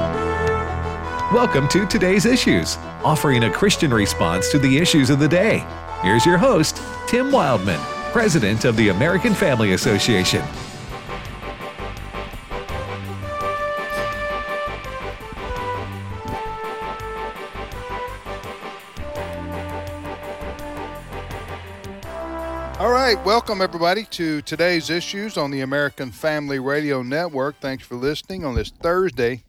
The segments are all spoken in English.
Welcome to Today's Issues, offering a Christian response to the issues of the day. Here's your host, Tim Wildman, President of the American Family Association. All right, welcome everybody to Today's Issues on the American Family Radio Network. Thanks for listening on this Thursday,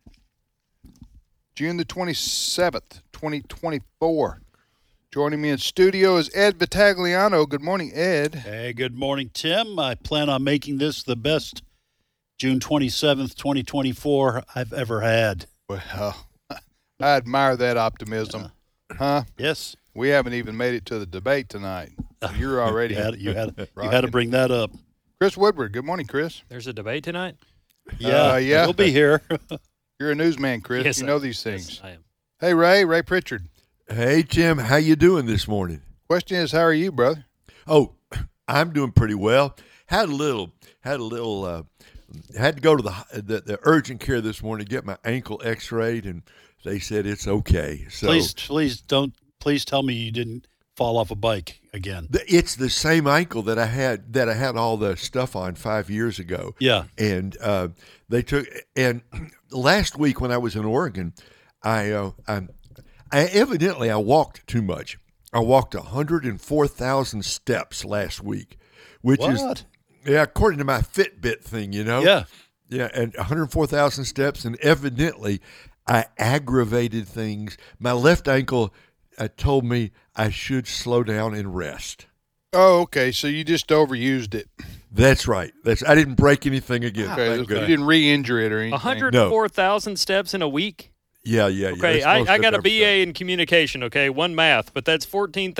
June the 27th, 2024. Joining me in studio is Ed Vitagliano. Good morning, Ed. Hey, good morning, Tim. I plan on making this the best June 27th, 2024 I've ever had. Well, I admire that optimism. Huh? Yes. We haven't even made it to the debate tonight. You're already you had to bring that up. Chris Woodward. Good morning, Chris. There's a debate tonight? Yeah. You'll be here. You're a newsman, Chris. Yes, you know these things. Yes, I am. Hey, Ray Pritchard. Hey, Tim, how you doing this morning? Question is, how are you, brother? Oh, I'm doing pretty well. Had to go to the urgent care this morning to get my ankle x-rayed, and they said it's okay. So Please tell me you didn't fall off a bike again. It's the same ankle that I had all the stuff on 5 years ago. Yeah. And last week when I was in Oregon, I evidently walked too much. I walked 104,000 steps last week, which is according to my Fitbit thing, you know. Yeah. Yeah, and 104,000 steps, and evidently I aggravated things. My left ankle told me I should slow down and rest. Oh, okay. So you just overused it. That's right. I didn't break anything again. Okay. You didn't re-injure it or anything. 104,000 steps in a week? Yeah. Okay, I got a BA in communication, okay, one math, but that's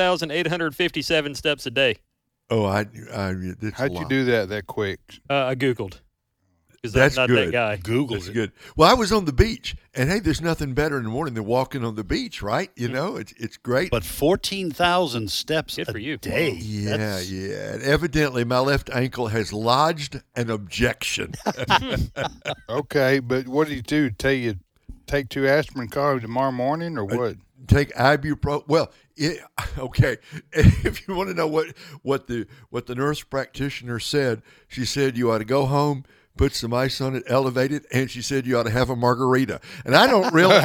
14,857 steps a day. Oh, how'd you do that quick? I Googled. Because That's I'm not good. that guy. That's good. Well, I was on the beach, and hey, there's nothing better in the morning than walking on the beach, right? You know, it's great. But 14,000 steps Good for you. day. Yeah. And evidently, my left ankle has lodged an objection. Okay, but what did he do? Tell you take 2 aspirin coffee tomorrow morning, or what? Take ibuprofen. Well, okay. If you want to know what the nurse practitioner said, she said you ought to go home, put some ice on it, elevate it, and she said you ought to have a margarita. And I don't realize.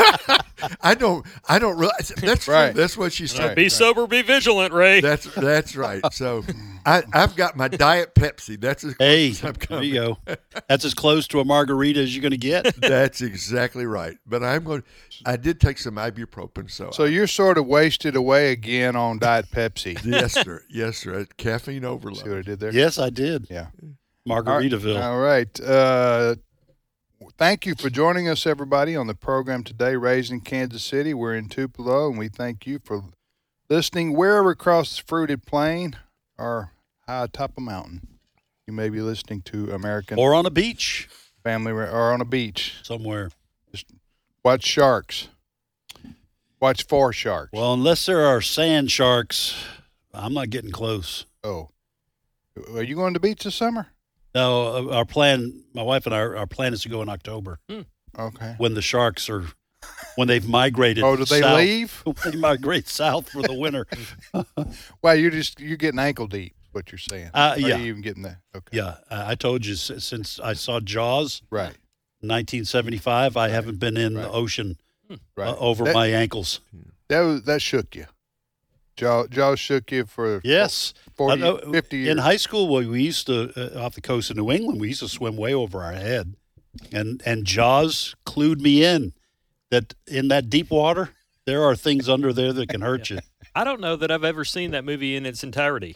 I don't realize. That's right. True. That's what she said. Be sober, be vigilant, Ray. That's right. So I've got my Diet Pepsi. That's as close as I'm There coming. you go. That's as close to a margarita as you're going to get. That's exactly right. But I did take some ibuprofen. So you're sort of wasted away again on Diet Pepsi. Yes, sir. Yes, sir. Caffeine overload. See what I did there? Yes, I did. Yeah. Margaritaville. All right. Thank you for joining us, everybody, on the program today, Raised in Kansas City. We're in Tupelo, and we thank you for listening wherever across the fruited plain or high atop a mountain. You may be listening to American Or on a beach Family or on a beach. somewhere. Just watch sharks. Watch for sharks. Well, unless there are sand sharks, I'm not getting close. Oh. Are you going to the beach this summer? No, our plan, my wife and I, our plan is to go in October Okay. when the sharks are, when they've migrated. Oh, did they south. leave? They migrate south for the winter. Well, you're getting ankle deep, what you're saying. Yeah. Are you even getting that? Okay. Yeah, I told you since I saw Jaws, Right. 1975, I haven't been in the ocean Right. over my ankles. That shook you. Jaws shook you for Yes. 40, 50 years. In high school, we used to, off the coast of New England, we used to swim way over our head. And Jaws clued me in that in that deep water, there are things under there that can hurt you. I don't know that I've ever seen that movie in its entirety.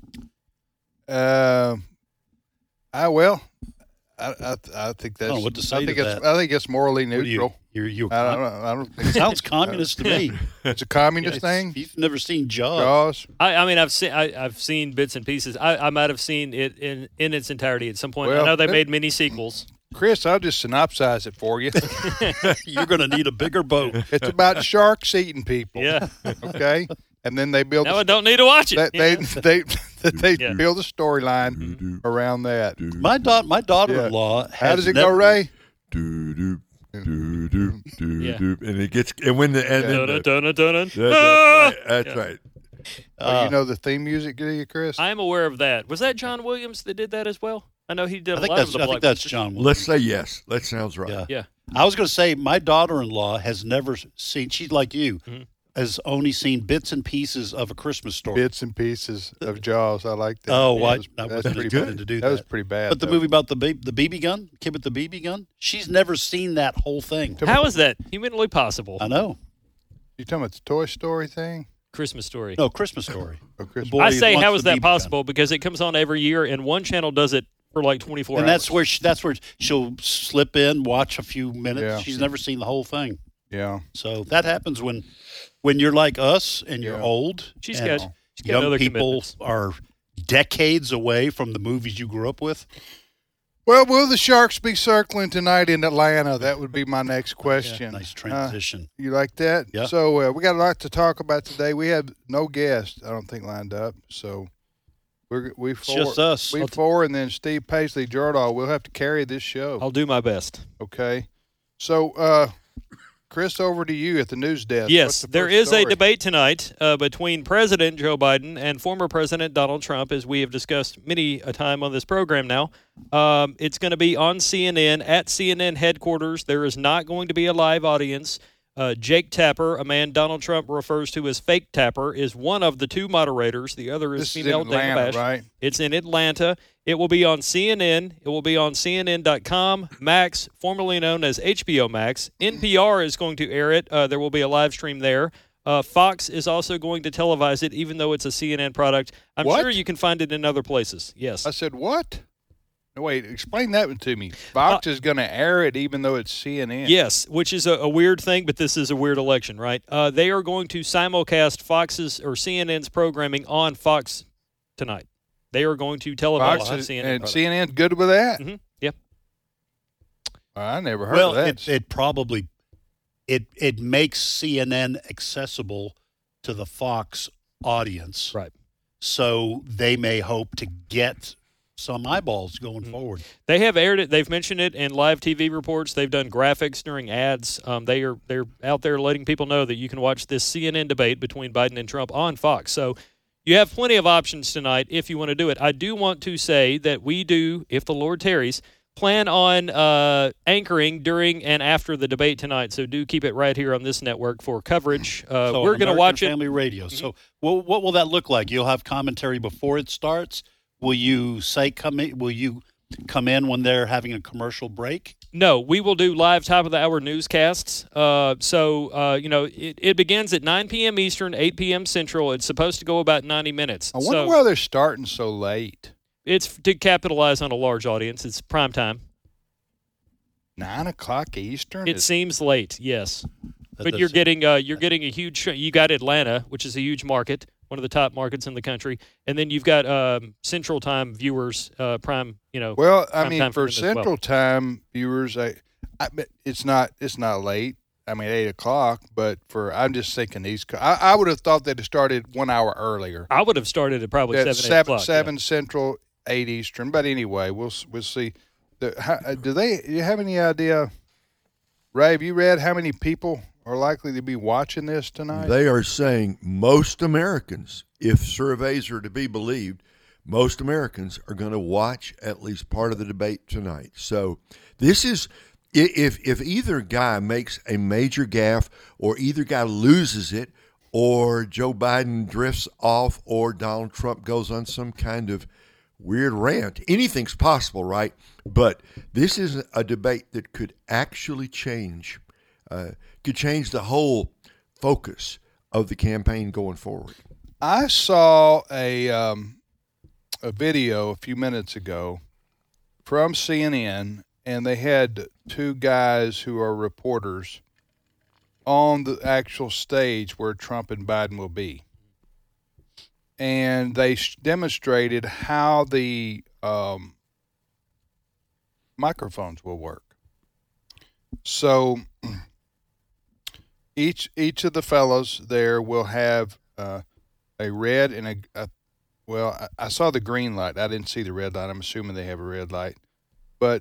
I think that's. I don't know what to say I think to it's. that. I think it's morally What are neutral. you I don't think sounds communist to me. it's a communist thing. If you've never seen Jaws. Jaws. I mean, I've seen bits and pieces. I might have seen it in its entirety at some point. Well, I know they made many sequels. Chris, I'll just synopsize it for you. You're going to need a bigger boat. It's about sharks eating people. Yeah. Okay. And then they build. Now I don't need to watch it. They Yeah. build a storyline around that. My daughter-in-law has How does it go, Ray? Do do Do do do Yeah. do, and it gets and when the and then the, Dun-dun-dun-dun-dun. that's right. Oh, you know the theme music, do you, Chris? I am aware of that. Was that John Williams that did that as well? I know he did I a think lot that's of the I Black think that's Panther. John Williams. Let's say yes. That sounds right. Yeah. Yeah. I was going to say my daughter-in-law has never seen. She's like you, Mhm. has only seen bits and pieces of A Christmas Story. Bits and pieces of Jaws. I like that. Oh, That what? was- I that's wasn't pretty intending bad. to do That was that. pretty bad. But the though. movie about the BB gun, kid with the BB gun, she's never seen that whole thing. How is that humanly possible? I know. You talking about the Toy Story thing? Christmas Story. No, Christmas Story. Or Christmas? boy I say, wants how the is that BB gun. possible? Because it comes on every year, and one channel does it for like 24 And hours. that's where she'll slip in, watch a few minutes. Yeah. She's never seen the whole thing. Yeah. So that happens when you're like us and you're Yeah. old. She's and got young other people commitments. are decades away from the movies you grew up with. Well, will the Sharks be circling tonight in Atlanta? That would be my next question. Nice transition. You like that? Yeah. So we got a lot to talk about today. We have no guests, I don't think, lined up. So we four, just us. We four, and then Steve Paisley, Jordahl. We'll have to carry this show. I'll do my best. Okay. So, Chris, over to you at the news desk. What's Yes, the there first is a story? debate tonight between President Joe Biden and former President Donald Trump, as we have discussed many a time on this program now. It's going to be on CNN, at CNN headquarters. There is not going to be a live audience. Jake Tapper, a man Donald Trump refers to as Fake Tapper, is one of the two moderators. The other is This is in female Dana Atlanta, Bash. right? It's in Atlanta. It will be on CNN. It will be on CNN.com, Max, formerly known as HBO Max. NPR is going to air it. There will be a live stream there. Fox is also going to televise it, even though it's a CNN product. I'm What? sure you can find it in other places. Yes. I said, what? No, wait, explain that one to me. Fox is going to air it even though it's CNN. Yes, which is a weird thing, but this is a weird election, right? They are going to simulcast Fox's or CNN's programming on Fox tonight. They are going to televise Fox on is, CNN. and CNN's good with that? Mhm. Yep. I never heard Well, of that. it probably it makes CNN accessible to the Fox audience, Right. so they may hope to get some eyeballs going forward. They have aired it. They've mentioned it in live TV reports. They've done graphics during ads. They're out there letting people know that you can watch this CNN debate between Biden and Trump on Fox. So you have plenty of options tonight if you want to do it. I do want to say that we do, if the Lord tarries, plan on anchoring during and after the debate tonight. So do keep it right here on this network for coverage. So We're going to American watch it. Family Radio. So, what will that look like? You'll have commentary before it starts. Will you say Will you come in when they're having a commercial break? No, we will do live top of the hour newscasts. It begins at 9 p.m. Eastern, 8 p.m. Central. It's supposed to go about 90 minutes. I wonder why they're starting so late. It's to capitalize on a large audience. It's prime time. 9 o'clock Eastern? It seems late, yes. That But does- you're getting a huge. You got Atlanta, which is a huge market, one of the top markets in the country, and then you've got Central Time viewers, prime. Well, I prime mean, time for them as well. Central Time viewers, it's not late. I mean, 8 o'clock. But I'm just thinking East Coast. I would have thought they'd have started 1 hour earlier. I would have started at probably At 7, 8 o'clock. 7 Central, 8 Eastern. But anyway, we'll see. Do you have any idea, Ray? Have you read how many people are likely to be watching this tonight? They are saying most Americans, if surveys are to be believed, most Americans are going to watch at least part of the debate tonight. So this is, if either guy makes a major gaffe or either guy loses it or Joe Biden drifts off or Donald Trump goes on some kind of weird rant, anything's possible, right? But this is a debate that could actually change the whole focus of the campaign going forward. I saw a video a few minutes ago from CNN, and they had two guys who are reporters on the actual stage where Trump and Biden will be. And they demonstrated how the microphones will work. So each of the fellows there will have a red and I saw the green light. I didn't see the red light. I'm assuming they have a red light. But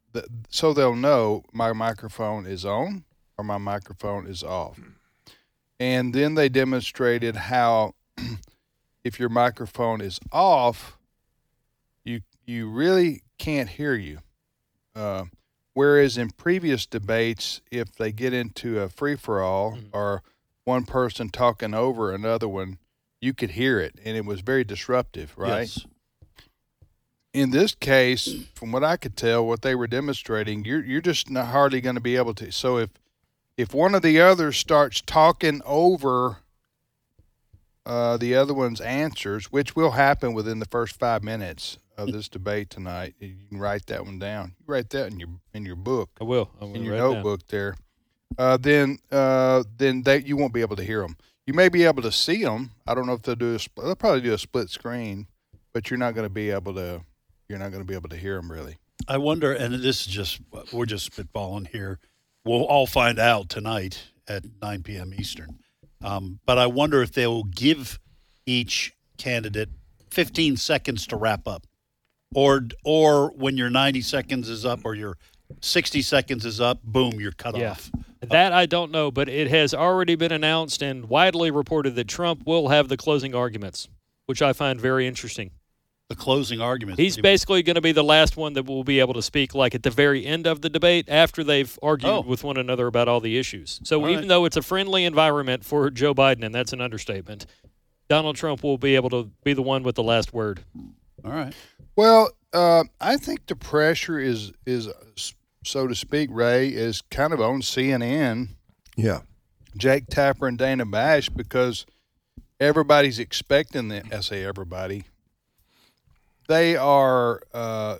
so they'll know my microphone is on or my microphone is off. And then they demonstrated how if your microphone is off, you really can't hear you. Whereas in previous debates, if they get into a free-for-all or one person talking over another one, you could hear it, and it was very disruptive, right? Yes. In this case, from what I could tell, what they were demonstrating, you're just not hardly going to be able to. So if one of the others starts talking over the other one's answers, which will happen within the first 5 minutes of this debate tonight, you can write that one down. You write that in your book. I will. In your notebook there. Then that you won't be able to hear them. You may be able to see them. I don't know if they'll do they'll probably do a split screen, but you're not going to be able to hear them really. I wonder, and this is we're just spitballing here. We'll all find out tonight at 9 p.m. Eastern. But I wonder if they will give each candidate 15 seconds to wrap up. Or when your 90 seconds is up or your 60 seconds is up, boom, you're cut off. That I don't know, but it has already been announced and widely reported that Trump will have the closing arguments, which I find very interesting. The closing arguments. He's basically going to be the last one that will be able to speak like at the very end of the debate after they've argued with one another about all the issues. So even though it's a friendly environment for Joe Biden, and that's an understatement, Donald Trump will be able to be the one with the last word. All right. Well, I think the pressure is so to speak, Ray, is kind of on CNN. Yeah. Jake Tapper and Dana Bash, because everybody's expecting them. I say everybody. They are. A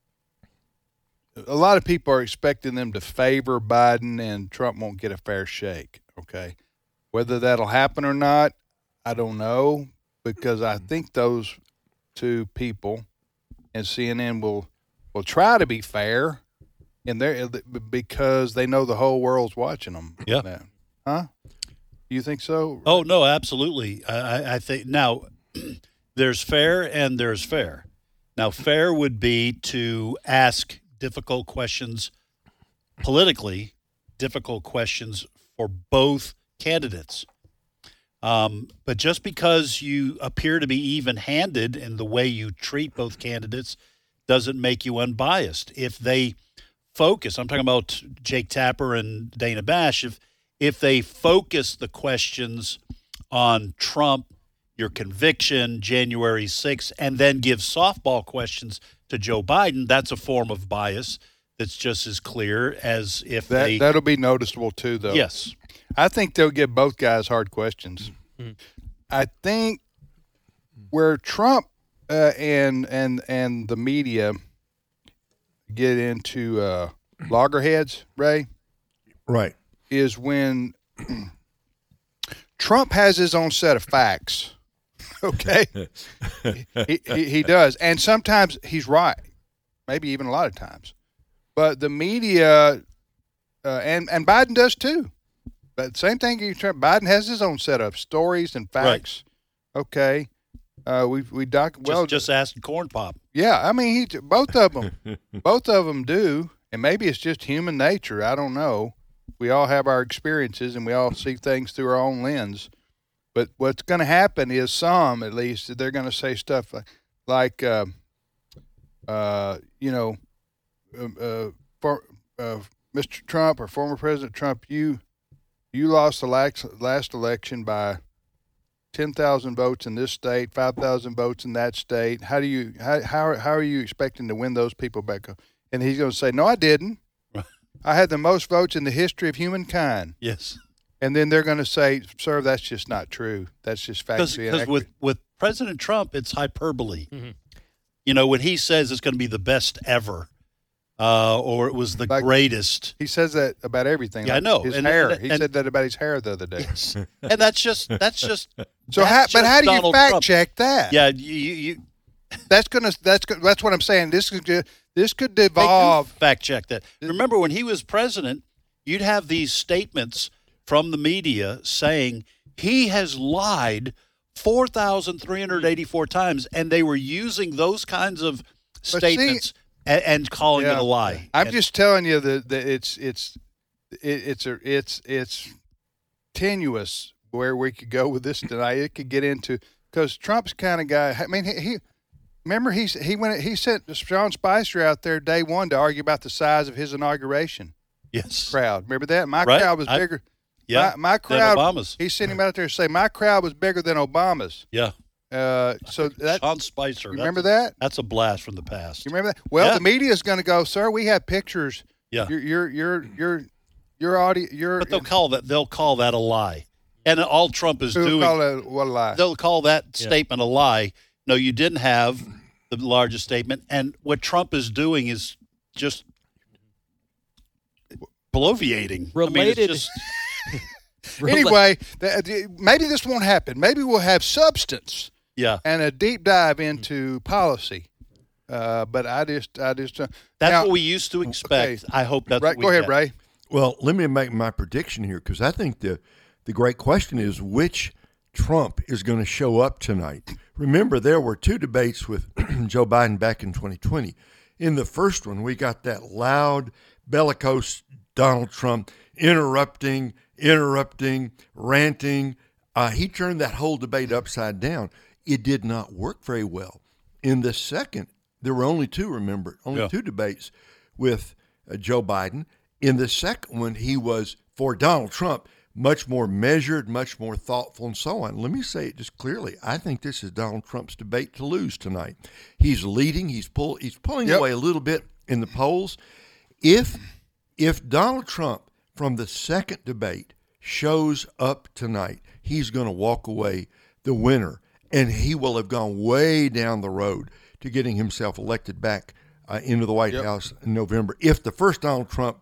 lot of people are expecting them to favor Biden, and Trump won't get a fair shake. Okay, whether that'll happen or not, I don't know, because I think those two people and CNN will try to be fair, and because they know the whole world's watching them. Yeah. Huh? You think so? Oh no, absolutely. I think now there's fair and there's fair. Now, fair would be to ask difficult questions, politically difficult questions for both candidates. But just because you appear to be even-handed in the way you treat both candidates doesn't make you unbiased. If they focus, I'm talking about Jake Tapper and Dana Bash, if they focus the questions on Trump, your conviction, January 6th, and then give softball questions to Joe Biden, that's a form of bias that's just as clear as if that'll be noticeable too, though. Yes. I think they'll give both guys hard questions. Mm-hmm. I think where Trump and the media get into loggerheads, Ray, right, is when Trump has his own set of facts. Okay, he does, and sometimes he's right, maybe even a lot of times. But the media and Biden does too. But same thing. Biden has his own set of stories and facts. Right. Okay, just ask Corn Pop. Yeah, I mean both of them do, and maybe it's just human nature. I don't know. We all have our experiences, and we all see things through our own lens. But what's going to happen is at least, they're going to say stuff like Mr. Trump or former President Trump, you lost the last election by 10,000 votes in this state, 5,000 votes in that state. How are you expecting to win those people back up? And he's going to say, no, I didn't. I had the most votes in the history of humankind. Yes. And then they're going to say, sir, that's just not true. That's just factually inaccurate. Because with President Trump, it's hyperbole. Mm-hmm. You know, when he says it's going to be the best ever, or it was the greatest. He says that about everything. Yeah, I know. His hair. He said that about his hair the other day. Yes. And that's just. So, how do you fact check that? Yeah, you. That's what I'm saying. This could devolve. Fact check that. Remember, when he was president, you'd have these statements from the media saying he has lied 4,384 times, and they were using those kinds of statements and calling it a lie. I'm And- just telling you that it's tenuous where we could go with this tonight. It could get into because Trump's kind of guy. I mean, he remember he sent Sean Spicer out there day one to argue about the size of his inauguration yes. crowd. Remember that? My Right. crowd was bigger. Yeah. my than crowd. Obama's. He sent him out there to say my crowd was bigger than Obama's. Yeah. So that Sean Spicer. you remember that? That's a blast from the past. You remember that? Well, Yeah. the media is going to go, sir. We have pictures. Yeah. Your audio. But they'll call that a lie. And all Trump is Who doing, call it what a lie? they'll call that statement a lie. No, you didn't have the largest statement. And what Trump is doing is just bloviating. Related- I mean, it's just, Anyway, maybe this won't happen. Maybe we'll have substance yeah. and a deep dive into policy. But I just That's now, what we used to expect. okay. I hope that's Right, what we go ahead, get. Ray. Well, let me make my prediction here because I think the great question is which Trump is going to show up tonight. Remember, there were two debates with Joe Biden back in 2020. In the first one, we got that loud, bellicose Donald Trump interrupting, ranting. He turned that whole debate upside down. It did not work very well. In the second, there were only two, remember, two debates with Joe Biden. In the second one, he was, for Donald Trump, much more measured, much more thoughtful, and so on. Let me say it just clearly. I think this is Donald Trump's debate to lose tonight. He's leading. He's pulling away a little bit in the polls. If Donald Trump from the second debate shows up tonight, he's going to walk away the winner, and he will have gone way down the road to getting himself elected back into the White House in November. If the first Donald Trump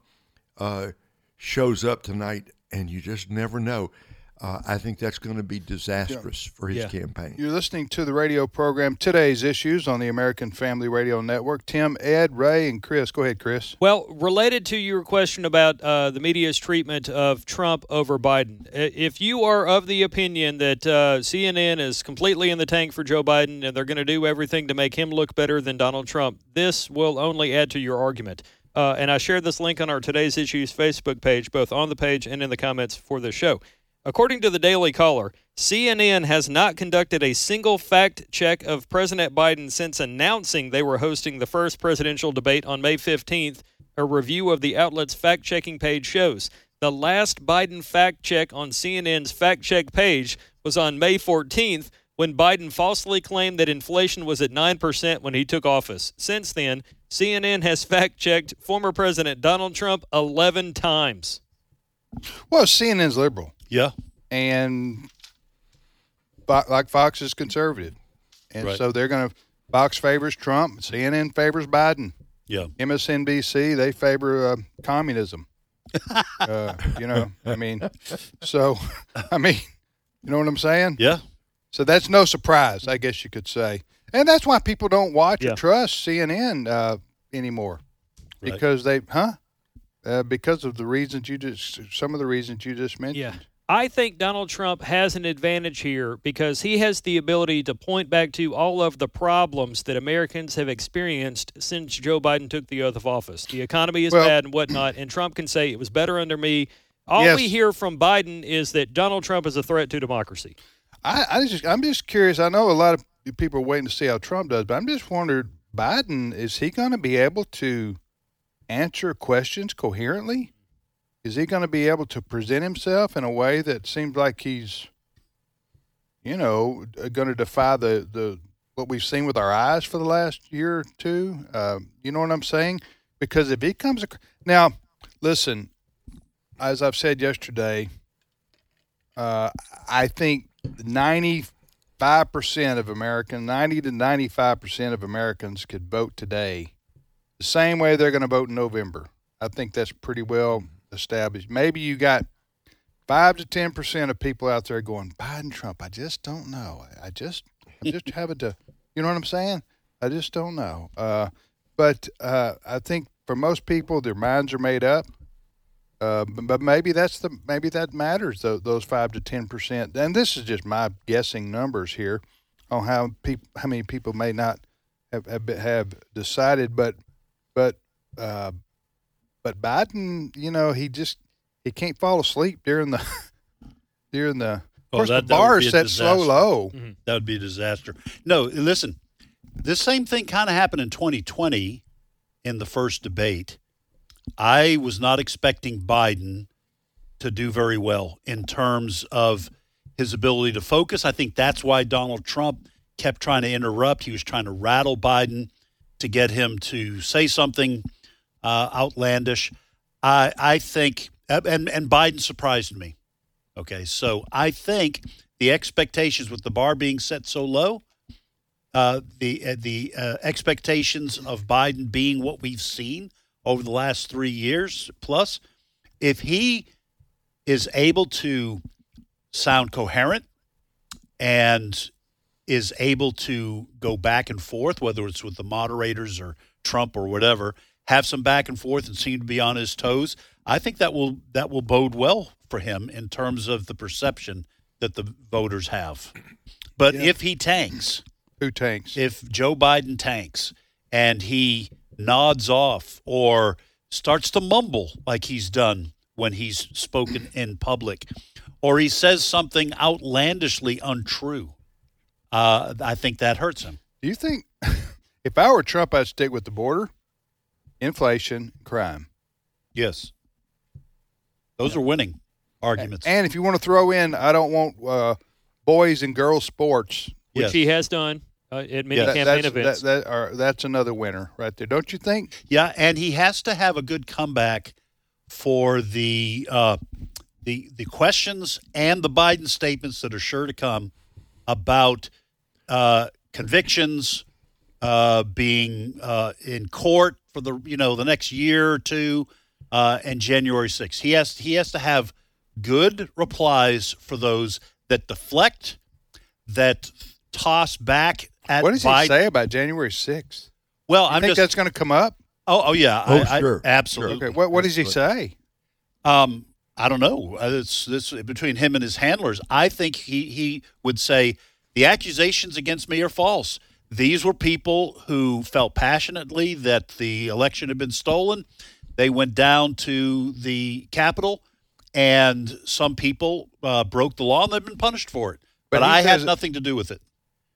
shows up tonight, and you just never know, I think that's going to be disastrous for his campaign. You're listening to the radio program Today's Issues on the American Family Radio Network. Tim, Ed, Ray, and Chris. Go ahead, Chris. Well, related to your question about the media's treatment of Trump over Biden, if you are of the opinion that CNN is completely in the tank for Joe Biden and they're going to do everything to make him look better than Donald Trump, this will only add to your argument. And I shared this link on our Today's Issues Facebook page, both on the page and in the comments for the show. According to the Daily Caller, CNN has not conducted a single fact check of President Biden since announcing they were hosting the first presidential debate on May 15th. A review of the outlet's fact-checking page shows the last Biden fact check on CNN's fact check page was on May 14th, when Biden falsely claimed that inflation was at 9% when he took office. Since then, CNN has fact-checked former President Donald Trump 11 times. Well, CNN's liberal, Yeah. and like Fox is conservative. And Right. so they're going to – Fox favors Trump, CNN favors Biden. Yeah. MSNBC, they favor communism. You know, I mean, so, I mean, you know what I'm saying? Yeah. So that's no surprise, I guess you could say. And that's why people don't watch Yeah. or trust CNN anymore. Right. Because because of the reasons some of the reasons you just mentioned. Yeah. I think Donald Trump has an advantage here because he has the ability to point back to all of the problems that Americans have experienced since Joe Biden took the oath of office. The economy is bad and whatnot, and Trump can say it was better under me. All we hear from Biden is that Donald Trump is a threat to democracy. I'm just curious. I know a lot of people are waiting to see how Trump does, but I'm just wondering, Biden, is he going to be able to answer questions coherently? Is he going to be able to present himself in a way that seems like he's, going to defy the what we've seen with our eyes for the last year or two? You know what I'm saying? Because if he comes now, listen, as I've said yesterday, I think 90 to 95% of Americans could vote today the same way they're going to vote in November. I think that's pretty well established. Maybe you got 5 to 10% of people out there going, Biden, Trump, I just don't know. I'm just having to, you know what I'm saying? I just don't know. But I think for most people, their minds are made up. But maybe that matters, those 5 to 10%. And this is just my guessing numbers here on how many people may not have decided. But But Biden, he can't fall asleep during the Of course, the bar is set so low. Mm-hmm. That would be a disaster. No, listen, this same thing kind of happened in 2020 in the first debate. I was not expecting Biden to do very well in terms of his ability to focus. I think that's why Donald Trump kept trying to interrupt. He was trying to rattle Biden to get him to say something outlandish. I think, and Biden surprised me. Okay, so I think the expectations with the bar being set so low, the expectations of Biden being what we've seen over the last 3 years plus, if he is able to sound coherent and is able to go back and forth, whether it's with the moderators or Trump or whatever, have some back and forth and seem to be on his toes, I think that will bode well for him in terms of the perception that the voters have. But if he tanks, who tanks? If Joe Biden tanks and he nods off or starts to mumble like he's done when he's spoken in public, or he says something outlandishly untrue, I think that hurts him. Do you think if I were Trump, I'd stick with the border, inflation, crime? Yes. Those are winning arguments. And if you want to throw in, I don't want boys and girls sports, which he has done at many campaign events. That's another winner right there, don't you think? Yeah, and he has to have a good comeback for the questions and the Biden statements that are sure to come about convictions being in court for the next year or two, and January 6th. He has to have good replies for those that deflect, that toss back at Biden. What does he say about January 6th? Well, I think that's going to come up. Oh yeah. Sure. Absolutely. Okay. What does he say? I don't know. It's this between him and his handlers. I think he would say the accusations against me are false. These were people who felt passionately that the election had been stolen. They went down to the Capitol, and some people broke the law, and they've been punished for it. But I had nothing to do with it.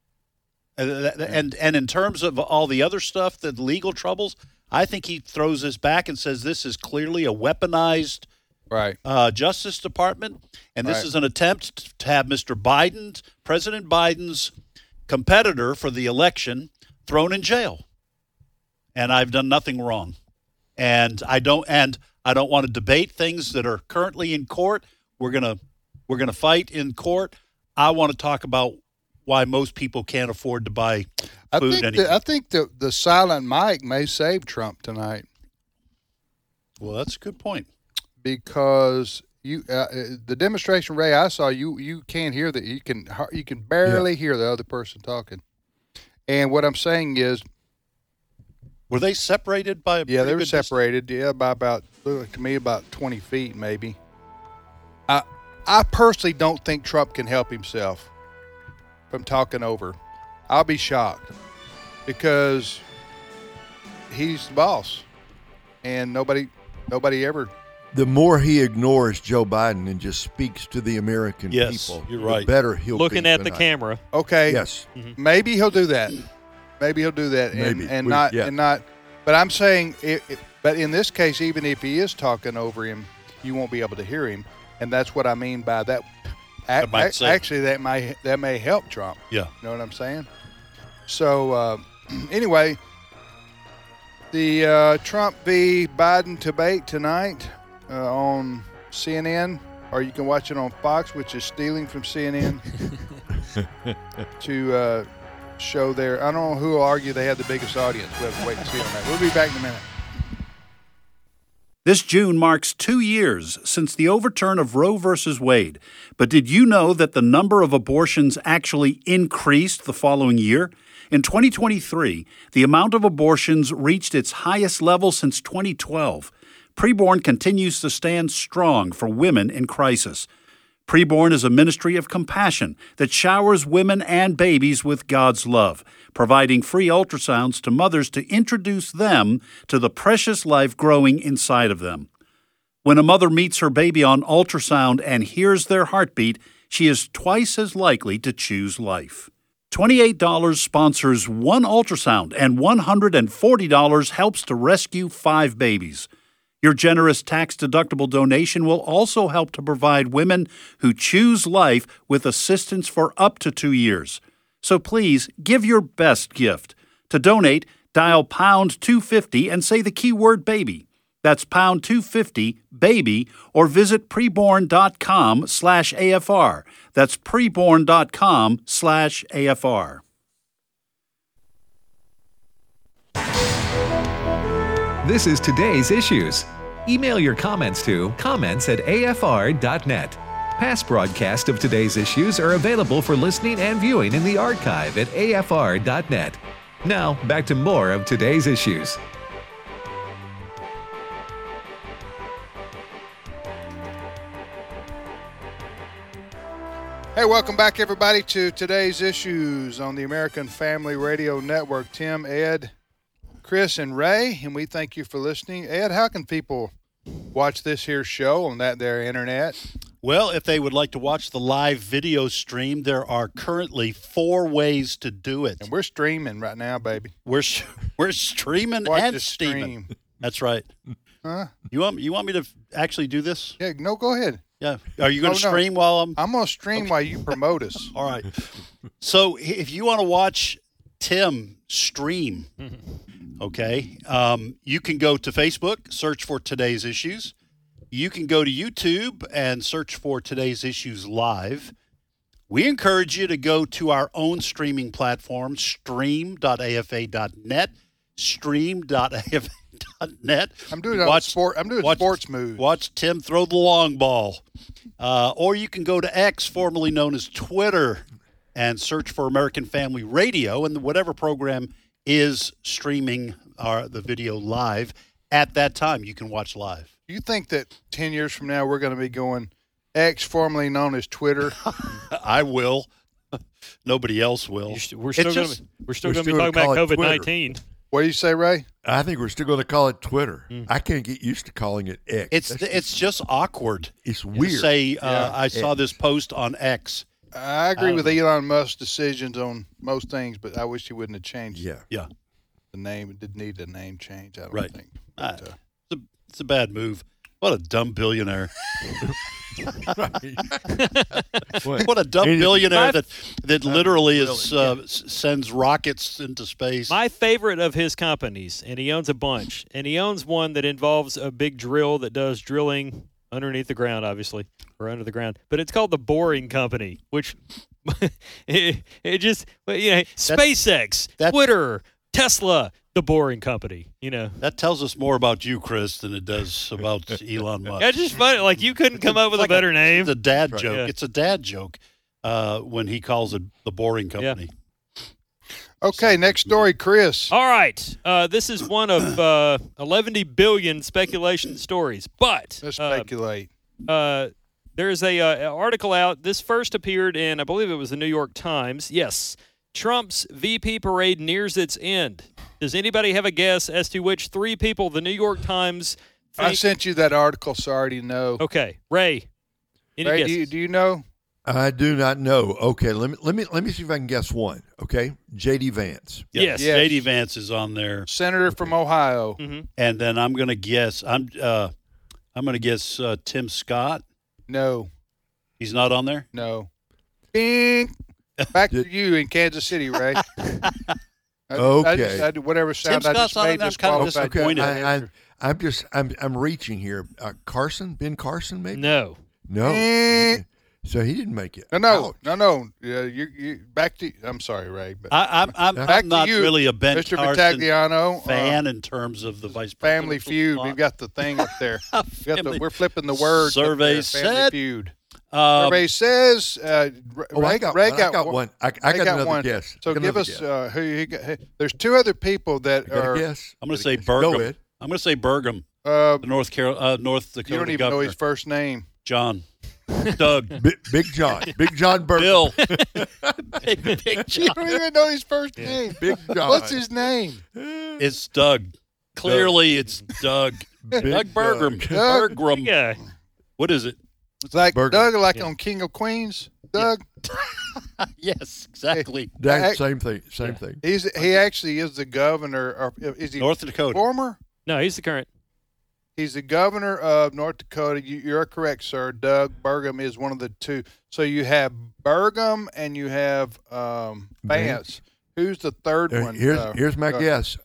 And in terms of all the other stuff, the legal troubles, I think he throws this back and says this is clearly a weaponized Justice Department, and this is an attempt to have President Biden's competitor for the election, thrown in jail. And I've done nothing wrong. And I don't want to debate things that are currently in court. We're gonna fight in court. I want to talk about why most people can't afford to buy food anymore. I think the silent mic may save Trump tonight. Well, that's a good point. Because the demonstration, Ray, I saw you can't hear you can barely hear the other person talking. And what I'm saying is, were they separated by? They were separated. By about, to me, about 20 feet maybe. I personally don't think Trump can help himself from talking over. I'll be shocked because he's the boss, and nobody ever. The more he ignores Joe Biden and just speaks to the American people, you're right. the better he'll be looking at tonight. the camera. Okay. Yes. Mm-hmm. Maybe he'll do that. And not. But I'm saying, but in this case, even if he is talking over him, you won't be able to hear him, and that's what I mean by that. Actually, that may help Trump. Yeah. You know what I'm saying? So anyway, the Trump v. Biden debate tonight on CNN, or you can watch it on Fox, which is stealing from CNN to show their. I don't know who will argue they have the biggest audience. We'll have to wait and see on that. We'll be back in a minute. This June marks 2 years since the overturn of Roe v. Wade. But did you know that the number of abortions actually increased the following year? In 2023, the amount of abortions reached its highest level since 2012. Preborn continues to stand strong for women in crisis. Preborn is a ministry of compassion that showers women and babies with God's love, providing free ultrasounds to mothers to introduce them to the precious life growing inside of them. When a mother meets her baby on ultrasound and hears their heartbeat, she is twice as likely to choose life. $28 sponsors one ultrasound, and $140 helps to rescue 5 babies. Your generous tax-deductible donation will also help to provide women who choose life with assistance for up to 2 years. So please give your best gift. To donate, dial pound 250 and say the keyword baby. That's pound 250 baby, or visit preborn.com/AFR. That's preborn.com/AFR. This is Today's Issues. Email your comments to comments@afr.net. Past broadcasts of Today's Issues are available for listening and viewing in the archive at afr.net. Now, back to more of Today's Issues. Hey, welcome back, everybody, to Today's Issues on the American Family Radio Network. Tim, Ed, Chris, and Ray, and we thank you for listening. Ed, how can people watch this here show on that there internet? Well, if they would like to watch the live video stream, there are currently 4 ways to do it. And we're streaming right now, baby. We're streaming Watch and the steaming. stream. That's right. Huh? You want me to actually do this? Yeah, no, go ahead. Yeah. Are you going to No. stream while I'm? I'm going to stream while you promote us. All right. So if you want to watch Tim stream, okay, you can go to Facebook, search for Today's Issues. You can go to YouTube and search for Today's Issues Live. We encourage you to go to our own streaming platform, stream.afa.net, stream.afa.net. I'm doing it on sport. I'm doing sports moves. Watch Tim throw the long ball. Or you can go to X, formerly known as Twitter, and search for American Family Radio, and whatever program is streaming the video live at that time, you can watch live. You think that 10 years from now we're going to be going X, formerly known as Twitter? I will. Nobody else will. We're still going to be talking about COVID-19. What do you say, Ray? I think we're still going to call it Twitter. I can't get used to calling it X. It's just awkward. It's to weird. say, I saw this post on X. I agree with Elon Musk's decisions on most things, but I wish he wouldn't have changed Yeah. the name. It didn't need a name change, I don't Right. think. But, It's a bad move. What a dumb billionaire. What a dumb billionaire that literally sends rockets into space. My favorite of his companies, and he owns a bunch, and he owns one that involves a big drill that does drilling underneath the ground, obviously, or under the ground. But it's called the Boring Company, which it just, SpaceX, Twitter, Tesla, the Boring Company, That tells us more about you, Chris, than it does about Elon Musk. It's just funny. Like, you couldn't come up with a better name. It's a dad joke. Yeah. It's a dad joke when he calls it the Boring Company. okay, next story, Chris. All right. This is one of 11 billion speculation stories. But Let's speculate. there's a article out. This first appeared in, I believe it was the New York Times. Yes. Trump's VP parade nears its end. Does anybody have a guess as to which 3 people the New York Times think? I sent you that article, so I already know. Okay. Ray, any Ray, guesses? do you know? I do not know. Okay, let me see if I can guess one. Okay, J.D. Vance. Yes. J.D. Vance is on there. Senator from Ohio. Mm-hmm. And then I'm going to guess. I'm going to guess Tim Scott. No. He's not on there. No. Bing. Back to you in Kansas City, Ray. Okay. I did whatever sound Tim I just Scott's on made. it, I'm kind of disqualified. disappointed. I'm reaching here. Ben Carson, maybe. No. No. So he didn't make it. No. Ouch. You back to. I'm sorry, Ray, but I'm back not to you, really a Ben Mr. Carson Vitagliano, fan in terms of the vice Family presidential Feud. slot. We've got the thing up there. Family- We're flipping the words. up Survey there, Family said- Feud. Survey says. I got one. I got another one. guess. So I got give another us guess. who you got. There's 2 other people that I got are. a guess. I'm going to say Go Burgum. ahead. I'm going to say Burgum, Uh, the North Dakota you don't even know governor. his first name. John. Doug. Big John. Big John Burke. Bill. Big You John. don't even know his first name. Big John. What's his name? It's Doug. Clearly, it's Doug. Doug Bergam. Doug. Bergam. Yeah. What is it? It's like Burger. Doug, like on King of Queens. Doug. Yes, exactly. Same thing. Same thing. He actually is the governor. Or is he North Dakota. former? No, he's the current. He's the governor of North Dakota. You're correct, sir. Doug Burgum is one of the two. So you have Burgum and you have Vance. Who's the third one? Here's my guess.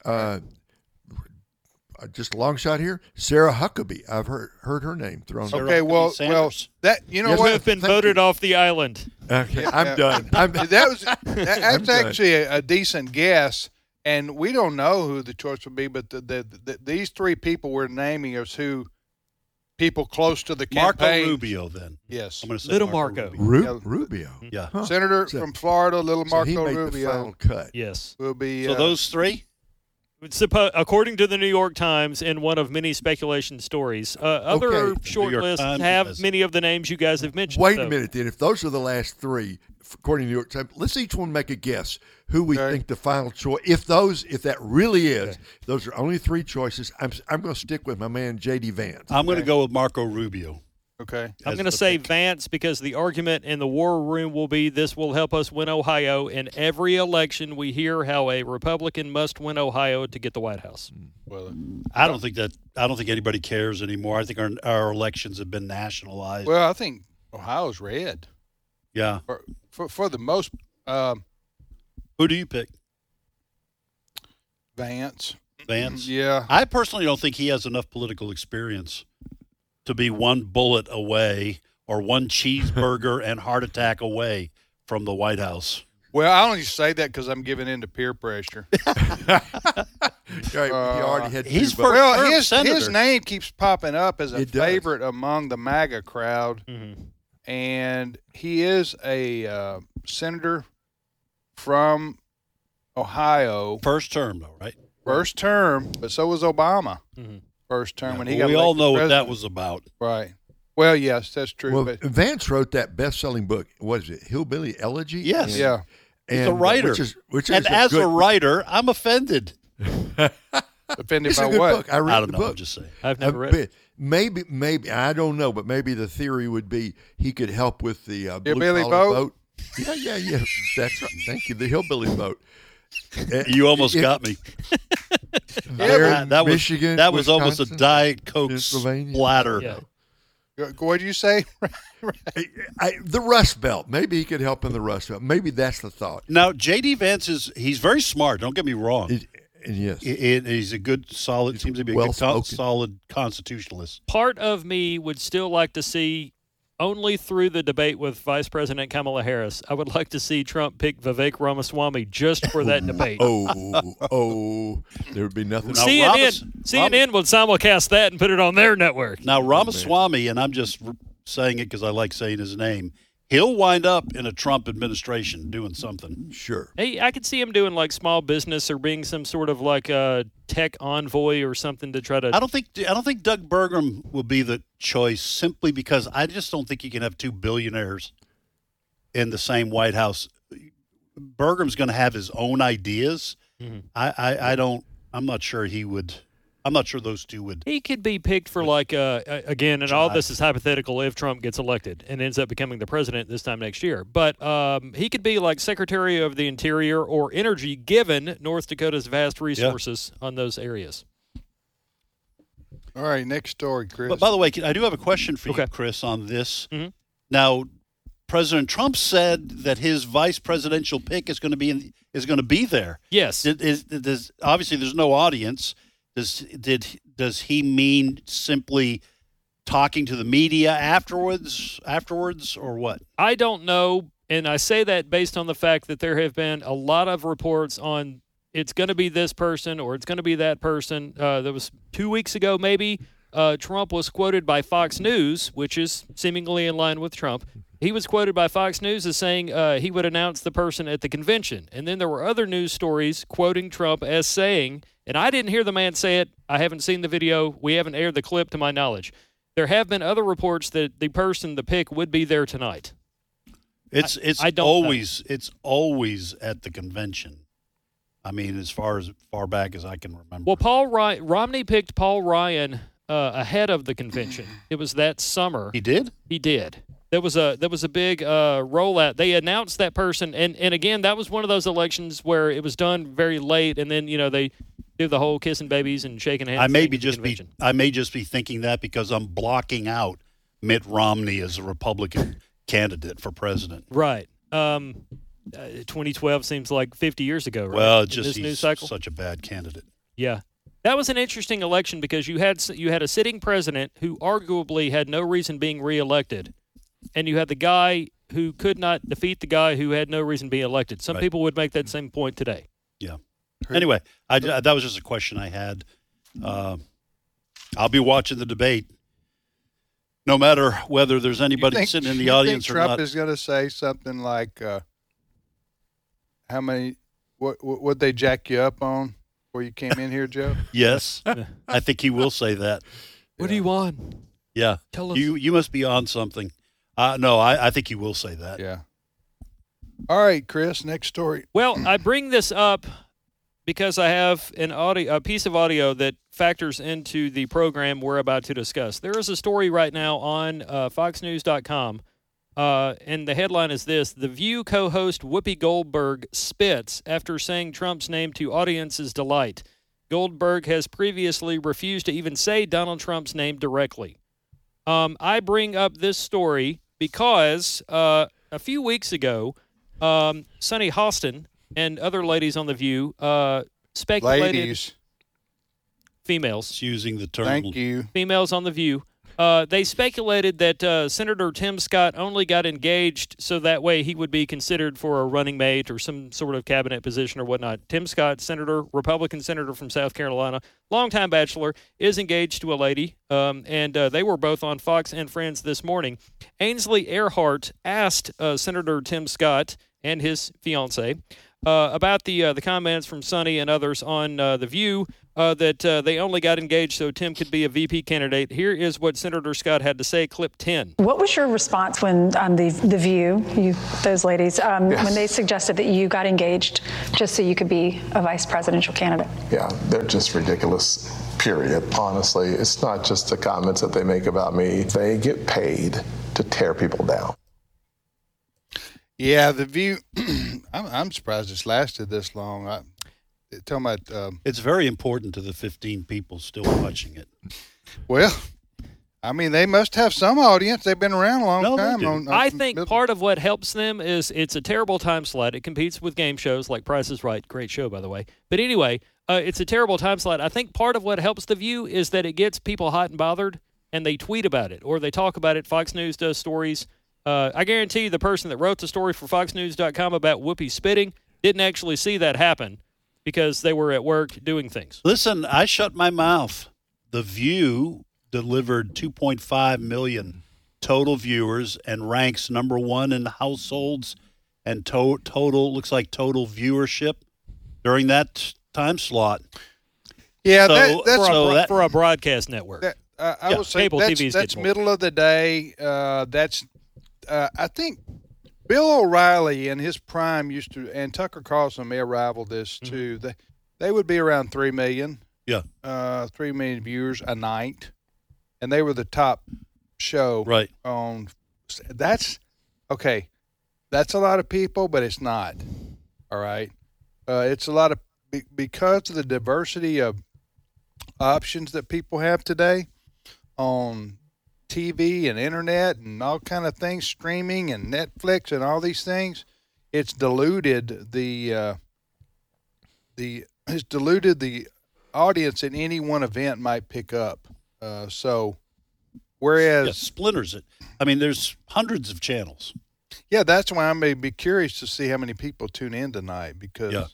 Just a long shot here. Sarah Huckabee. I've heard her name thrown. Sarah Okay, well, Sanders. that you know Yes, Who what? have been Thank voted you. off the island. Okay, Yeah. I'm done. That's done. actually a decent guess, and we don't know who the choice would be. But these three people we're naming is who people close to the Marco campaign. Rubio, then. Yes, I'm going to say Little Marco. Marco. Rubio. Rubio. Yeah. Huh. Senator So- from Florida, little So he Marco made the Rubio final cut. Yes. will be. So those three? According to the New York Times, in one of many speculation stories, other Okay. short New York lists Times have has- many of the names you guys have mentioned. Wait so- a minute, then. If those are the last three, according to the New York Times, let's each one make a guess who we Okay. think the final choice. If that really is, those are only three choices. I'm going to stick with my man J.D. Vance. I'm going to go with Marco Rubio. Okay. I'm as going to the say pick. Vance because the argument in the war room will be this will help us win Ohio. In every election, we hear how a Republican must win Ohio to get the White House. Well, I don't think anybody cares anymore. I think our elections have been nationalized. I think Ohio's red Yeah. for the most. Who do you pick? Vance. Vance? Yeah. I personally don't think he has enough political experience to be one bullet away or one cheeseburger and heart attack away from the White House. Well, I only say that because I'm giving in to peer pressure. He already had he's two for- votes. Well, Term his senator. name keeps popping up as a It does. favorite among the MAGA crowd, and he is a senator from Ohio, First term, though, right? first term, but so was Obama, first term when he got we all elected know what that president. was about. Right. Well, yes, that's true. Well, but Vance wrote that best-selling book. What is it? Hillbilly Elegy. Yes. yeah, He's a writer. Which is And as good, a writer, I'm offended. offended it's by a good what? book. I read I don't the know. book. I'm just saying. I've never read it. Maybe I don't know, but maybe the theory would be he could help with the Hillbilly blue-collar vote? Yeah. That's right. Thank you. The hillbilly vote. You almost got me. There in That was Michigan, that was almost a Wisconsin, Diet Coke Pennsylvania. splatter. Yeah. What did you say? The Rust Belt. Maybe he could help in the Rust Belt. Maybe that's the thought. Now, J.D. Vance he's very smart. Don't get me wrong. And yes, He's a good, solid. Seems to be a good, well-spoken. solid constitutionalist. Part of me would still like to see, only through the debate with Vice President Kamala Harris, I would like to see Trump pick Vivek Ramaswamy just for that debate. there would be nothing. Now, CNN would simulcast that and put it on their network. Now, Ramaswamy, and I'm just saying it because I like saying his name, he'll wind up in a Trump administration doing something. Sure. Hey, I could see him doing like small business or being some sort of like a tech envoy or something to try to. I don't think Doug Burgum will be the choice simply because I just don't think you can have two billionaires in the same White House. Burgum's going to have his own ideas. I'm not sure he would. I'm not sure those two would. He could be picked for like again, and all this is hypothetical if Trump gets elected and ends up becoming the president this time next year. But he could be like Secretary of the Interior or Energy, given North Dakota's vast resources on those areas. All right, next story, Chris. But by the way, I do have a question for Okay. you, Chris, on this. Mhm. Now, President Trump said that his vice presidential pick is going to be there. Yes. Obviously, there's no audience. Does he mean simply talking to the media afterwards, or what? I don't know, and I say that based on the fact that there have been a lot of reports on it's going to be this person or it's going to be that person. That was 2 weeks ago, maybe. Trump was quoted by Fox News, which is seemingly in line with Trump. He was quoted by Fox News as saying he would announce the person at the convention. And then there were other news stories quoting Trump as saying, and I didn't hear the man say it. I haven't seen the video. We haven't aired the clip to my knowledge. There have been other reports that the pick would be there tonight. It's I don't always at the convention. I mean, as far back as I can remember. Well, Romney picked Paul Ryan ahead of the convention. It was that summer. He did? He did. There was a big rollout. They announced that person, and again, that was one of those elections where it was done very late, and then they do the whole kissing babies and shaking hands. I may just be thinking that because I'm blocking out Mitt Romney as a Republican candidate for president. Right. 2012 seems like 50 years ago, right? Well, he's such a bad candidate. Yeah. That was an interesting election because you had a sitting president who arguably had no reason being reelected, and you had the guy who could not defeat the guy who had no reason being elected. Some people would make that same point today. Yeah. Anyway, that was just a question I had. I'll be watching the debate, no matter whether there's anybody sitting in the audience or Trump not. Trump is going to say something like, "How many? What they jack you up on before you came in here, Joe?" Yes, I think he will say that. What do you want? Yeah, tell us. You must be on something. No, I think he will say that. Yeah. All right, Chris. Next story. Well, I bring this up because I have a piece of audio that factors into the program we're about to discuss. There is a story right now on FoxNews.com, and the headline is this: The View co-host Whoopi Goldberg spits after saying Trump's name to audience's delight. Goldberg has previously refused to even say Donald Trump's name directly. I bring up this story because a few weeks ago, Sunny Hostin and other ladies on The View speculated. Ladies. Females. It's using the term. Thank you. Females on The View. They speculated that Senator Tim Scott only got engaged so that way he would be considered for a running mate or some sort of cabinet position or whatnot. Tim Scott, Republican senator from South Carolina, longtime bachelor, is engaged to a lady, and they were both on Fox and Friends this morning. Ainsley Earhart asked Senator Tim Scott and his fiancée about the comments from Sonny and others on The View that they only got engaged so Tim could be a VP candidate. Here is what Senator Scott had to say, clip 10. What was your response when on the View, those ladies, when they suggested that you got engaged just so you could be a vice presidential candidate? Yeah, they're just ridiculous, period. Honestly, it's not just the comments that they make about me. They get paid to tear people down. Yeah, The View, I'm surprised it's lasted this long. Talking about, it's very important to the 15 people still watching it. Well, I mean, they must have some audience. They've been around a long time. I think part of what helps them is it's a terrible time slot. It competes with game shows like Price is Right. Great show, by the way. But anyway, it's a terrible time slot. I think part of what helps The View is that it gets people hot and bothered, and they tweet about it or they talk about it. Fox News does stories. I guarantee you the person that wrote the story for FoxNews.com about Whoopi spitting didn't actually see that happen because they were at work doing things. Listen, I shut my mouth. The View delivered 2.5 million total viewers and ranks number one in households and total viewership during that time slot. Yeah, So- that's For a broadcast network. I will say cable TV's that's getting more. middle of the day. I think Bill O'Reilly in his prime used to, and Tucker Carlson may have rivaled this too. They would be around 3 million. Yeah. 3 million viewers a night, and they were the top show. Right. That's okay. That's a lot of people, but it's not. All right. It's a lot of because of the diversity of options that people have today on TV and internet and all kind of things, streaming and Netflix and all these things. It's diluted the audience in any one event might pick up. Whereas Splinters it. I mean, there's hundreds of channels. Yeah, that's why I may be curious to see how many people tune in tonight because,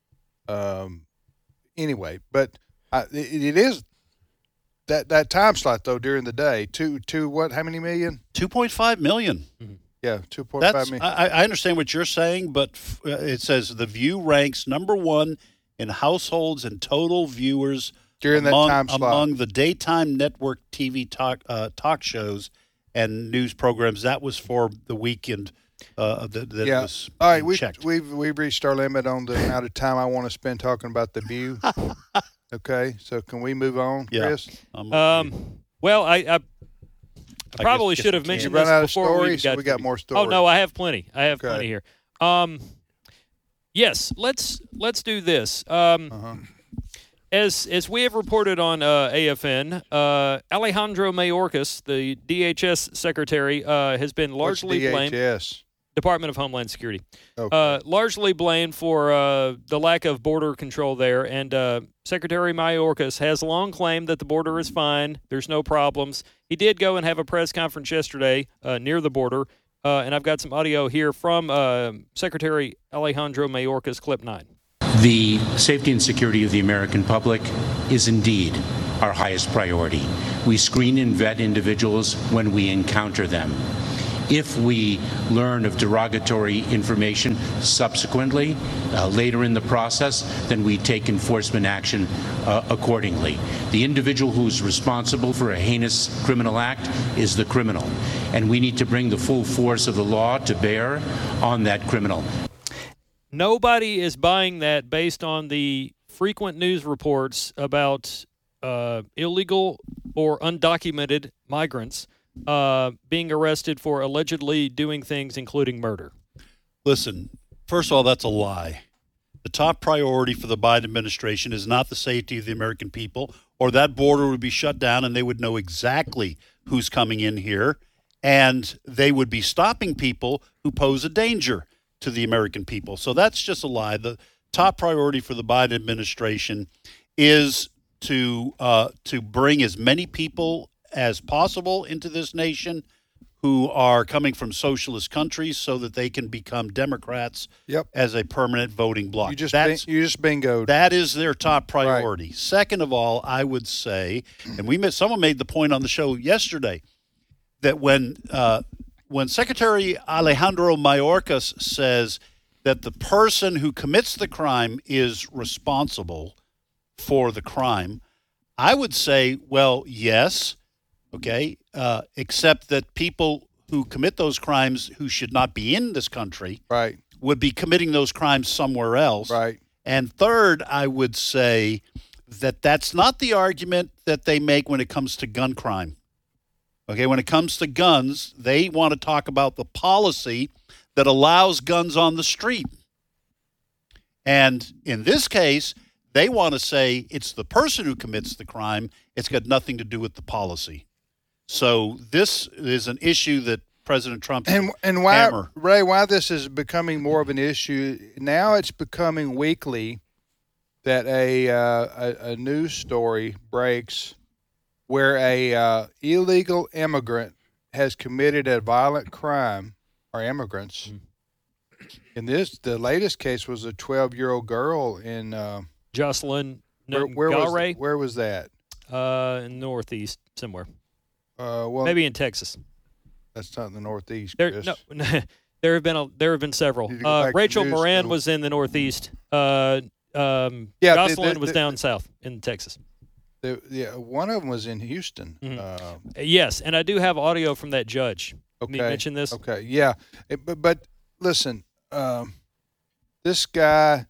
anyway, but it is that time slot though during the day. How many million? 2.5 million. Yeah, 2.5 million. I understand what you're saying, but it says The View ranks number one in households and total viewers During that time slot. Among the daytime network TV talk shows and news programs, that was for the weekend. That was all right. checked. We've reached our limit on the amount of time I want to spend talking about the View. Okay, so can we move on, Chris? Well, I probably should have mentioned you run this out of before stories. We got more stories. Oh no, I have plenty. Plenty here. Yes, let's do this. As we have reported on AFN, Alejandro Mayorkas, the DHS secretary, has been largely blamed. DHS? Department of Homeland Security. Okay. Largely blamed for the lack of border control there. And Secretary Mayorkas has long claimed that the border is fine. There's no problems. He did go and have a press conference yesterday near the border. And I've got some audio here from Secretary Alejandro Mayorkas, clip 9. The safety and security of the American public is indeed our highest priority. We screen and vet individuals when we encounter them. If we learn of derogatory information subsequently, later in the process, then we take enforcement action accordingly. The individual who's responsible for a heinous criminal act is the criminal, and we need to bring the full force of the law to bear on that criminal. Nobody is buying that based on the frequent news reports about illegal or undocumented migrants being arrested for allegedly doing things including murder. Listen, first of all, that's a lie. The top priority for the Biden administration is not the safety of the American people, or that border would be shut down and they would know exactly who's coming in here, and they would be stopping people who pose a danger to the American people. So that's just a lie. The top priority for the Biden administration is to bring as many people as possible into this nation who are coming from socialist countries so that they can become Democrats as a permanent voting bloc. You just bingoed. That is their top priority. Right. Second of all, I would say, and someone made the point on the show yesterday, that when Secretary Alejandro Mayorkas says that the person who commits the crime is responsible for the crime, I would say, well, yes, okay, except that people who commit those crimes who should not be in this country would be committing those crimes somewhere else. Right. And third, I would say that that's not the argument that they make when it comes to gun crime. Okay, when it comes to guns, they want to talk about the policy that allows guns on the street. And in this case, they want to say it's the person who commits the crime. It's got nothing to do with the policy. So this is an issue that President Trump and why, Ray, why this is becoming more of an issue now? It's becoming weekly that a news story breaks where a illegal immigrant has committed a violent crime, or immigrants. In the latest case was a 12-year-old girl in Jocelyn where was that? In Northeast somewhere. Well, maybe in Texas. That's not in the Northeast. There have been several. Rachel Moran was in the Northeast. Jocelyn was down south in Texas. One of them was in Houston. Mm-hmm. Yes, and I do have audio from that judge. Okay. Can you mention this? Okay, yeah. But listen, this guy,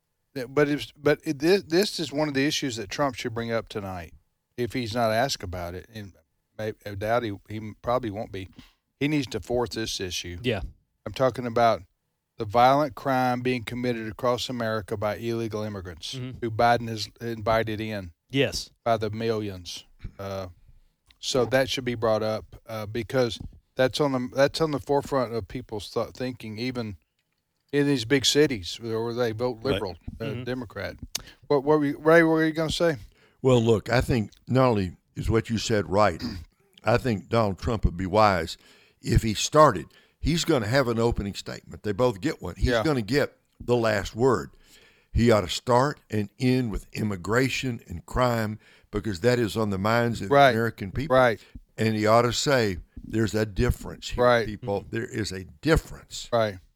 this is one of the issues that Trump should bring up tonight if he's not asked about it. And I doubt he probably won't be. He needs to force this issue. Yeah. I'm talking about the violent crime being committed across America by illegal immigrants who Biden has invited in. Yes. By the millions. So that should be brought up because that's on the forefront of people's thinking, even in these big cities where they vote liberal, Democrat. Ray, what were you going to say? Well, look, I think not only is what you said right, I think Donald Trump would be wise if he started. He's going to have an opening statement. They both get one. He's going to get the last word. He ought to start and end with immigration and crime because that is on the minds of the American people. Right. And he ought to say, there's a difference here, people. There is a difference. Right.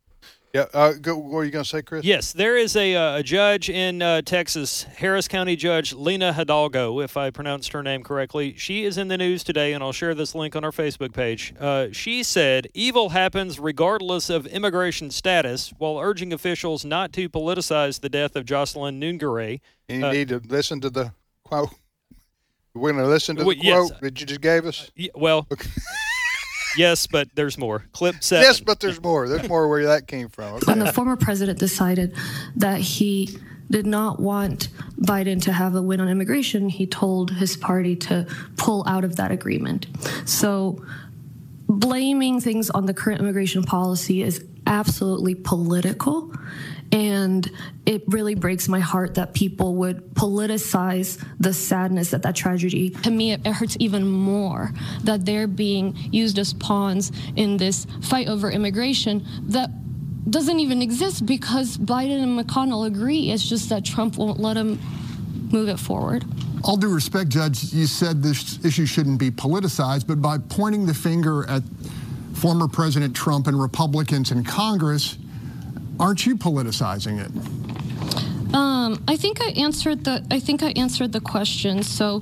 Yeah. What were you going to say, Chris? Yes, there is a judge in Texas, Harris County Judge Lena Hidalgo, if I pronounced her name correctly. She is in the news today, and I'll share this link on our Facebook page. She said, evil happens regardless of immigration status, while urging officials not to politicize the death of Jocelyn Nungare. And you need to listen to the quote. We're going to listen to the yes. quote that you just gave us? Well, yes, but there's more. Clip 7. Yes, but there's more. There's more where that came from. Okay. When the former president decided that he did not want Biden to have a win on immigration, he told his party to pull out of that agreement. So blaming things on the current immigration policy is absolutely political. And it really breaks my heart that people would politicize the sadness that tragedy. To me, it hurts even more that they're being used as pawns in this fight over immigration that doesn't even exist because Biden and McConnell agree. It's just that Trump won't let them move it forward. All due respect, Judge, you said this issue shouldn't be politicized, but by pointing the finger at former President Trump and Republicans in Congress, aren't you politicizing it? I think I answered the question. So,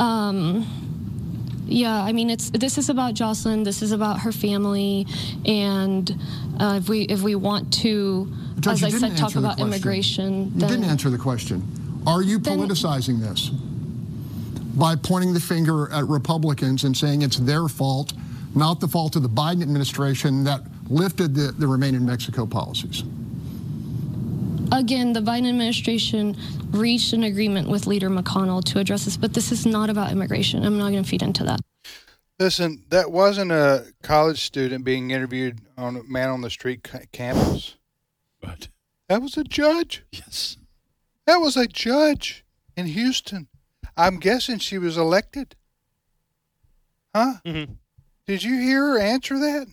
yeah, I mean, this is about Jocelyn. This is about her family, and if we want to, Judge, as I said, talk about immigration. You didn't answer the question. Are you politicizing this by pointing the finger at Republicans and saying it's their fault, not the fault of the Biden administration that lifted the Remain in Mexico policies? Again, the Biden administration reached an agreement with Leader McConnell to address this, but this is not about immigration. I'm not going to feed into that. Listen, that wasn't a college student being interviewed on a Man on the Street campus. Right. That was a judge. Yes. That was a judge in Houston. I'm guessing she was elected. Huh? Mm-hmm. Did you hear her answer that?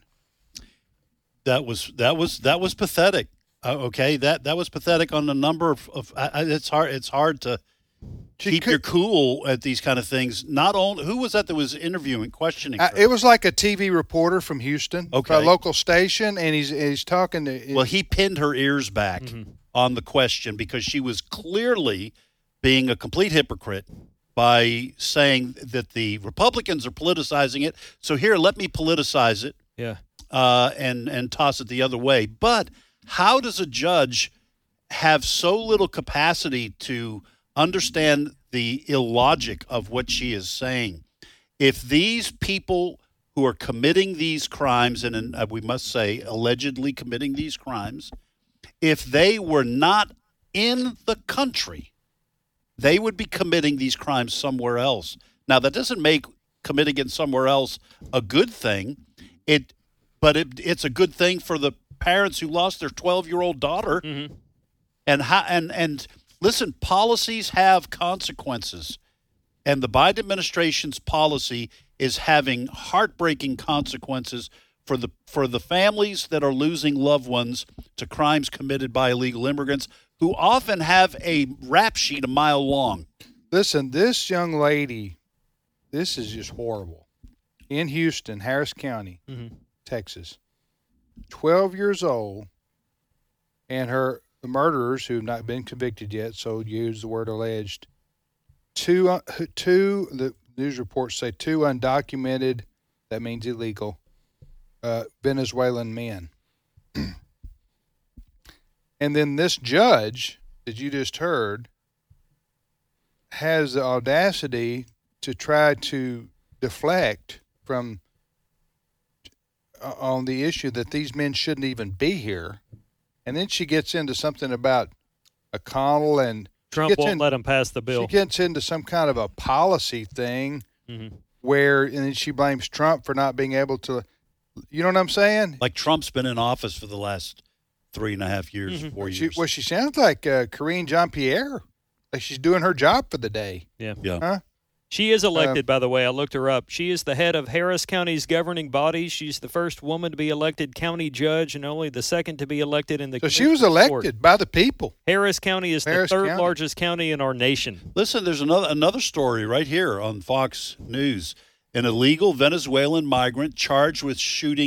That was pathetic. Okay, that was pathetic on a number of it's hard to keep your cool at these kind of things. Not only who was that was interviewing, questioning her? It was like a TV reporter from Houston, okay, a local station, and he's talking to. Well, he pinned her ears back on the question because she was clearly being a complete hypocrite by saying that the Republicans are politicizing it. So here, let me politicize it. Yeah. And toss it the other way. But how does a judge have so little capacity to understand the illogic of what she is saying? If these people who are committing these crimes, and we must say allegedly committing these crimes, if they were not in the country, they would be committing these crimes somewhere else. Now, that doesn't make committing it somewhere else a good thing. But it's a good thing for the parents who lost their 12-year-old daughter. Mm-hmm. And listen, policies have consequences, and the Biden administration's policy is having heartbreaking consequences for the families that are losing loved ones to crimes committed by illegal immigrants who often have a rap sheet a mile long. Listen, this young lady, this is just horrible. In Houston, Harris County, Texas, 12 years old, and the murderers who have not been convicted yet, so use the word alleged, the news reports say two undocumented, that means illegal, Venezuelan men. And then this judge that you just heard has the audacity to try to deflect from on the issue that these men shouldn't even be here. And then she gets into something about McConnell and Trump won't let him pass the bill. She gets into some kind of a policy thing where, and then she blames Trump for not being able to, you know what I'm saying? Like Trump's been in office for the last 3.5 years, 4 years. She sounds like Karine Jean-Pierre. Like she's doing her job for the day. Yeah. Huh? She is elected, by the way. I looked her up. She is the head of Harris County's governing body. She's the first woman to be elected county judge and only the second to be elected in the So she was elected by the people. Harris County is the third largest county in our nation. Listen, there's another story right here on Fox News. An illegal Venezuelan migrant charged with shooting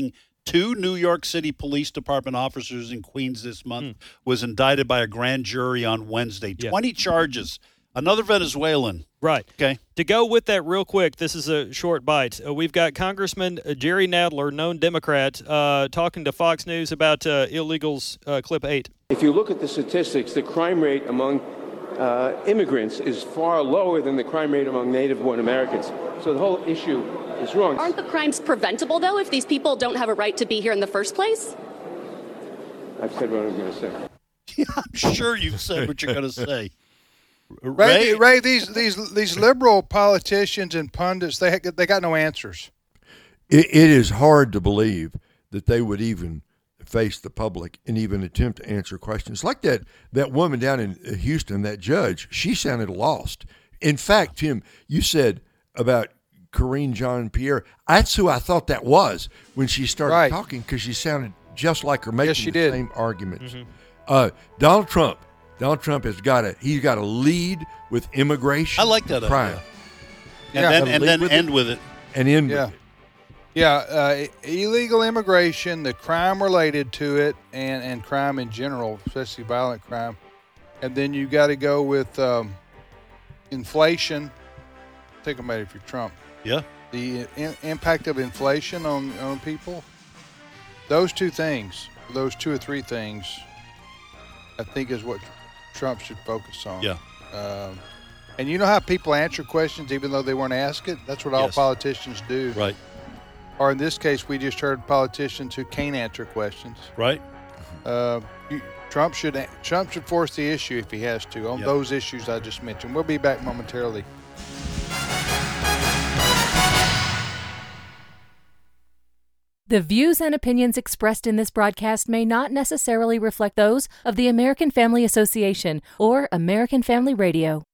2 New York City Police Department officers in Queens this month was indicted by a grand jury on Wednesday. 20 charges. Another Venezuelan. Right. Okay. To go with that real quick, this is a short bite. We've got Congressman Jerry Nadler, known Democrat, talking to Fox News about illegals, clip 8. If you look at the statistics, the crime rate among immigrants is far lower than the crime rate among native-born Americans. So the whole issue is wrong. Aren't the crimes preventable, though, if these people don't have a right to be here in the first place? I've said what I'm going to say. Yeah, I'm sure you've said what you're going to say. Ray, these liberal politicians and pundits, they got no answers. It is hard to believe that they would even face the public and even attempt to answer questions. Like that woman down in Houston, that judge, she sounded lost. In fact, Tim, you said about Karine Jean-Pierre, that's who I thought that was when she started talking, because she sounded just like her, making the same arguments. Donald Trump has got to lead with immigration. I like that crime. Idea. And then end with it. And end with it. Yeah, illegal immigration, the crime related to it, and crime in general, especially violent crime. And then you got to go with inflation. Think about it if you're Trump. Yeah. The impact of inflation on people. Those two or three things, I think is what Trump should focus on. Yeah. And you know how people answer questions even though they weren't asked it? That's what all politicians do. Right. Or in this case, we just heard politicians who can't answer questions. Right. Trump should force the issue if he has to on those issues I just mentioned. We'll be back momentarily. The views and opinions expressed in this broadcast may not necessarily reflect those of the American Family Association or American Family Radio.